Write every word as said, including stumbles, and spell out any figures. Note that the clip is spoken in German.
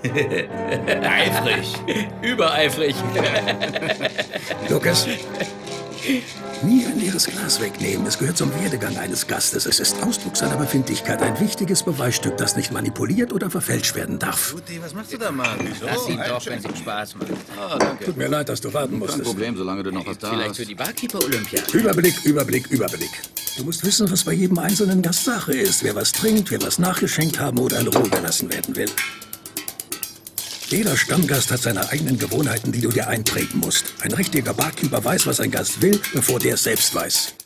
Eifrig. Übereifrig. Lukas, nie ein leeres Glas wegnehmen. Es gehört zum Werdegang eines Gastes. Es ist Ausdruck seiner Befindlichkeit. Ein wichtiges Beweisstück, das nicht manipuliert oder verfälscht werden darf. Guti, was machst du da, Mann? So, Lass ihn doch, wenn es ihm Spaß macht. Ah, danke. Tut mir leid, dass du warten Kein musstest. Problem, solange du noch was da Vielleicht hast. für die Barkeeper-Olympiade. Überblick, Überblick, Überblick. Du musst wissen, was bei jedem einzelnen Gast Sache ist. Wer was trinkt, wer was nachgeschenkt haben oder in Ruhe gelassen werden will. Jeder Stammgast hat seine eigenen Gewohnheiten, die du dir einprägen musst. Ein richtiger Barkeeper weiß, was ein Gast will, bevor der es selbst weiß.